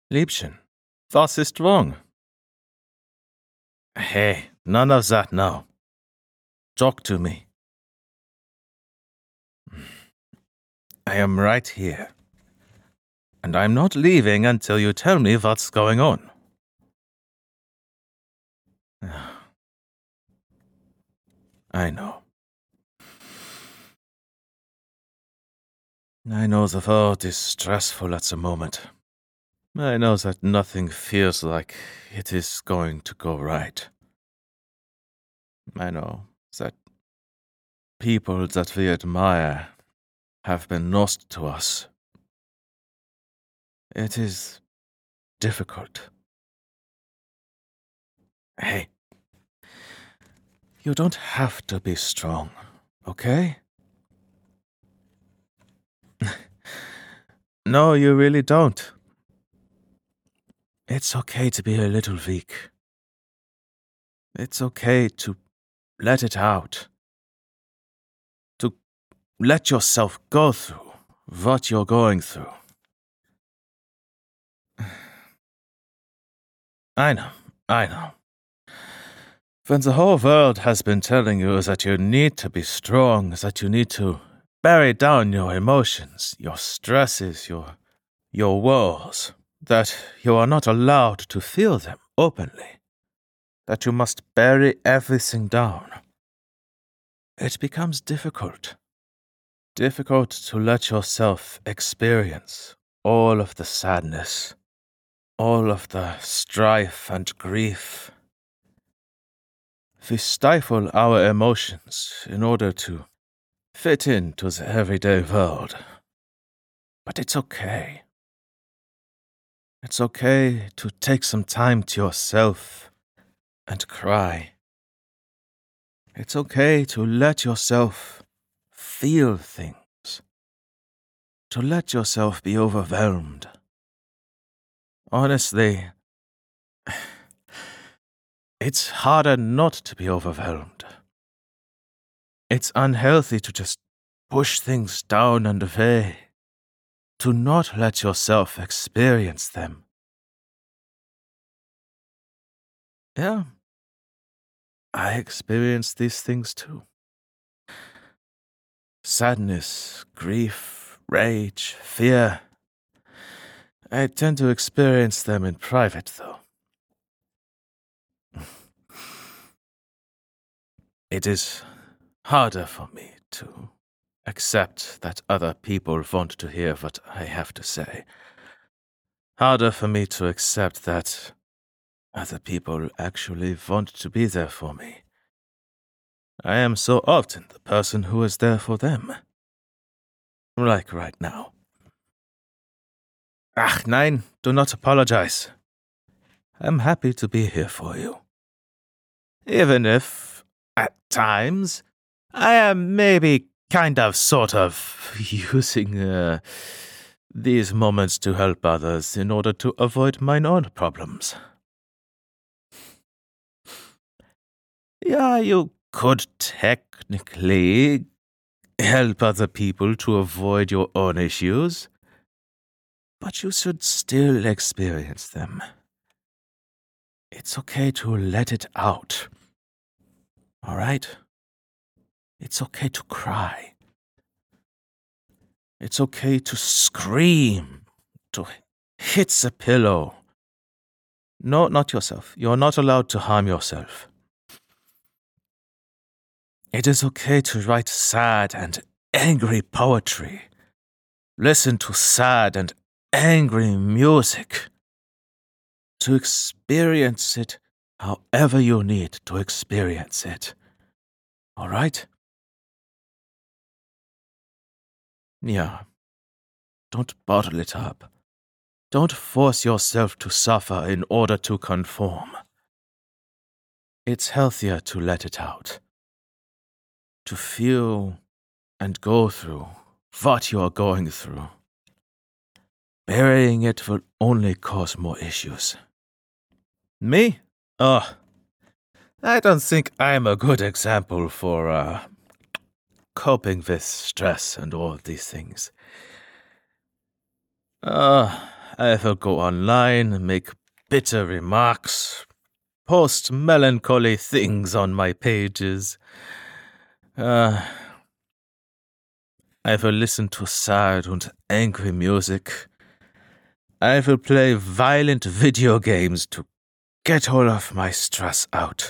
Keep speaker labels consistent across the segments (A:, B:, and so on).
A: Liebchen, was ist wrong? Hey, none of that now. Talk to me. I am right here. And I'm not leaving until you tell me what's going on. I know. I know the world is stressful at the moment. I know that nothing feels like it is going to go right. I know that people that we admire have been lost to us. It is difficult. Hey, you don't have to be strong, okay? No, you really don't. It's okay to be a little weak. It's okay to let it out. To let yourself go through what you're going through. I know. When the whole world has been telling you that you need to be strong, that you need to bury down your emotions, your stresses, your woes, that you are not allowed to feel them openly, that you must bury everything down, it becomes difficult. Difficult to let yourself experience all of the sadness, all of the strife and grief. We stifle our emotions in order to fit into the everyday world. But it's okay. It's okay to take some time to yourself and cry. It's okay to let yourself feel things. To let yourself be overwhelmed. Honestly, it's harder not to be overwhelmed. It's unhealthy to just push things down and away, to not let yourself experience them. Yeah, I experience these things too. Sadness, grief, rage, fear. I tend to experience them in private, though. It is harder for me to accept that other people want to hear what I have to say. Harder for me to accept that other people actually want to be there for me. I am so often the person who is there for them. Like right now. Ach, nein, do not apologize. I'm happy to be here for you. Even if, at times, I am maybe kind of sort of using these moments to help others in order to avoid my own problems. Yeah, you could technically help other people to avoid your own issues, but you should still experience them. It's okay to let it out. All right? It's okay to cry. It's okay to scream, to hit the pillow. No, not yourself. You're not allowed to harm yourself. It is okay to write sad and angry poetry. Listen to sad and angry music. To experience it however you need to experience it. All right? Yeah. Don't bottle it up. Don't force yourself to suffer in order to conform. It's healthier to let it out. To feel and go through what you are going through. Burying it will only cause more issues. Me? Oh, I don't think I'm a good example for coping with stress and all these things. I will go online and make bitter remarks, post melancholy things on my pages. I will listen to sad and angry music. I will play violent video games to get all of my stress out.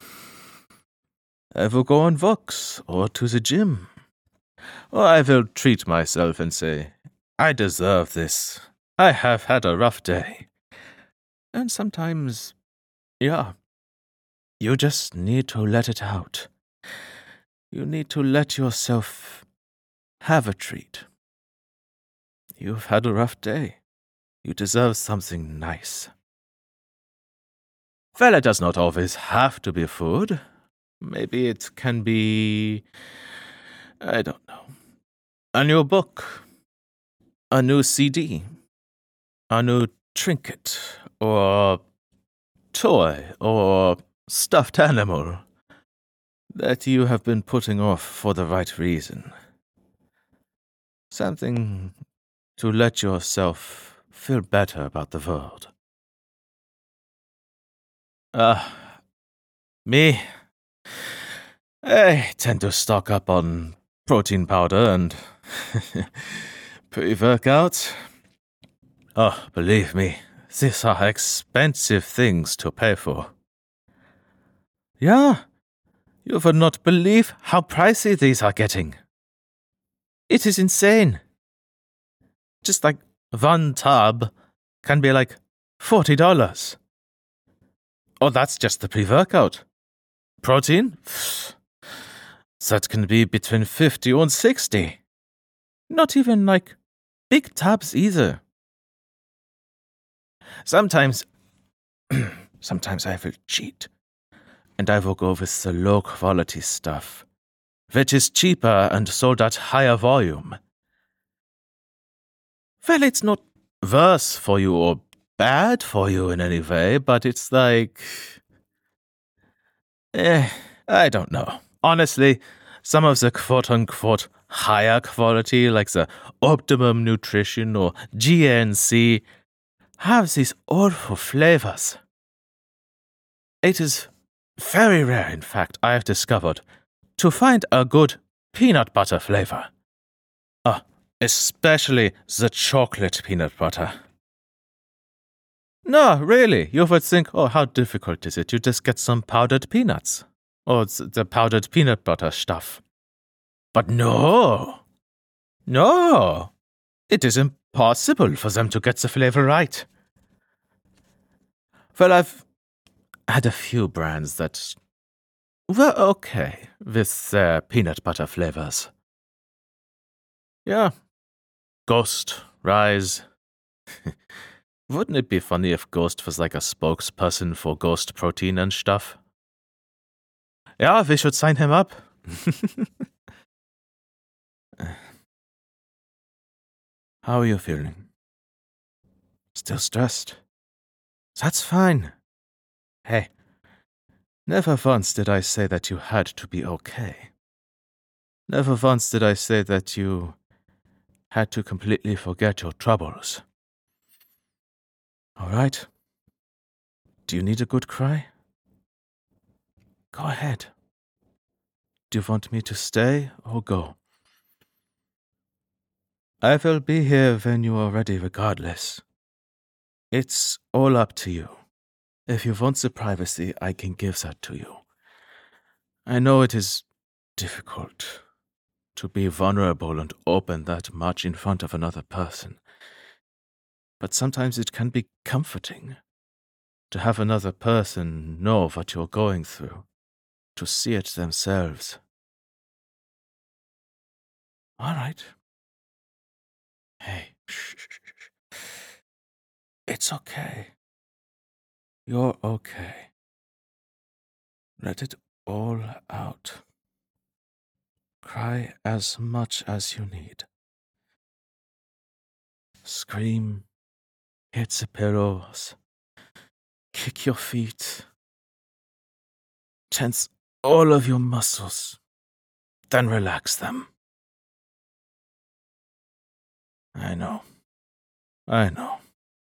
A: I will go on walks or to the gym. Or I will treat myself and say, I deserve this. I have had a rough day. And sometimes, yeah, you just need to let it out. You need to let yourself have a treat. You've had a rough day. You deserve something nice. Well, it does not always have to be food. Maybe it can be, I don't know, a new book, a new CD, a new trinket, or toy, or stuffed animal that you have been putting off for the right reason. Something to let yourself feel better about the world. Me? I tend to stock up on protein powder and pre-workout. Oh, believe me, these are expensive things to pay for. Yeah, you would not believe how pricey these are getting. It is insane. Just like one tub can be like $40. Oh, that's just the pre-workout. Protein? That can be between 50 and 60. Not even like big tubs either. Sometimes I will cheat, and I will go with the low-quality stuff, which is cheaper and sold at higher volume. Well, it's not worse for you or bad for you in any way, but it's like... I don't know. Honestly, some of the quote-unquote higher quality, like the Optimum Nutrition or GNC, have these awful flavors. It is very rare, in fact, I have discovered, to find a good peanut butter flavor. Especially the chocolate peanut butter. No, really, you would think, oh, how difficult is it? You just get some powdered peanuts. Or the powdered peanut butter stuff. But no! No! It is impossible for them to get the flavor right. Well, I've had a few brands that were okay with their peanut butter flavors. Yeah. Ghost, Rise. Wouldn't it be funny if Ghost was like a spokesperson for Ghost Protein and stuff? Yeah, we should sign him up. How are you feeling? Still stressed? That's fine. Hey, never once did I say that you had to be okay. Never once did I say that you had to completely forget your troubles. All right? Do you need a good cry? Go ahead. Do you want me to stay or go? I will be here when you are ready regardless. It's all up to you. If you want the privacy, I can give that to you. I know it is difficult to be vulnerable and open that much in front of another person. But sometimes it can be comforting to have another person know what you're going through, to see it themselves. All right. Hey, shh. It's okay. You're okay. Let it all out. Cry as much as you need. Scream, hit the pillows, kick your feet, tense all of your muscles, then relax them. I know.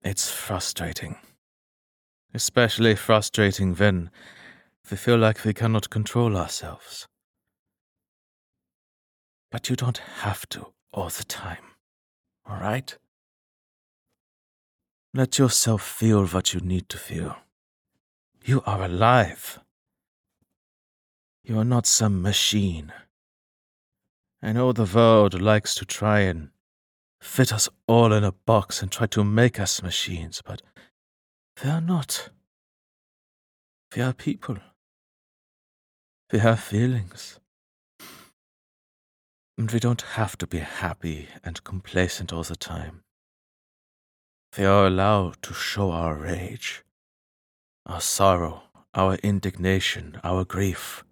A: It's frustrating. Especially frustrating when we feel like we cannot control ourselves. But you don't have to all the time, all right? Let yourself feel what you need to feel. You are alive. You are not some machine. I know the world likes to try and fit us all in a box and try to make us machines, but we are not. We are people. We have feelings. And we don't have to be happy and complacent all the time. We are allowed to show our rage, our sorrow, our indignation, our grief.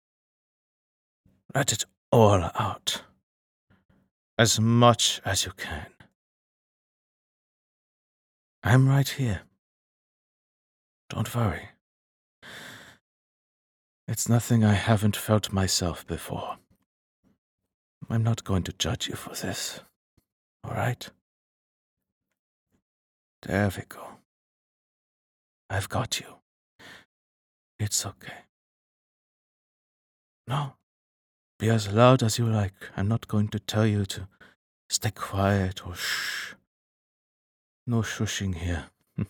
A: Let it all out, as much as you can. I'm right here. Don't worry. It's nothing I haven't felt myself before. I'm not going to judge you for this, all right? There we go. I've got you. It's okay. No, be as loud as you like. I'm not going to tell you to stay quiet or shh. No shushing here.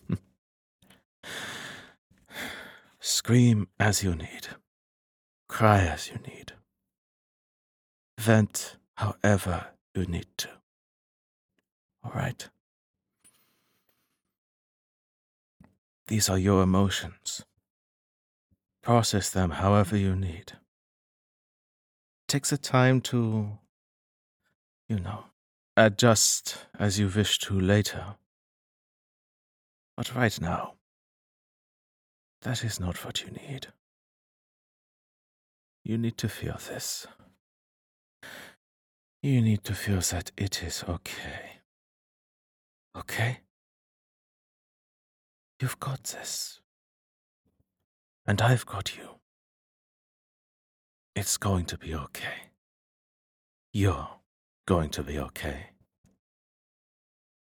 A: Scream as you need. Cry as you need. Vent however you need to. All right? These are your emotions. Process them however you need. Take the time to, adjust as you wish to later. But right now, that is not what you need. You need to feel this. You need to feel that it is okay. Okay? You've got this. And I've got you. It's going to be okay. You're going to be okay.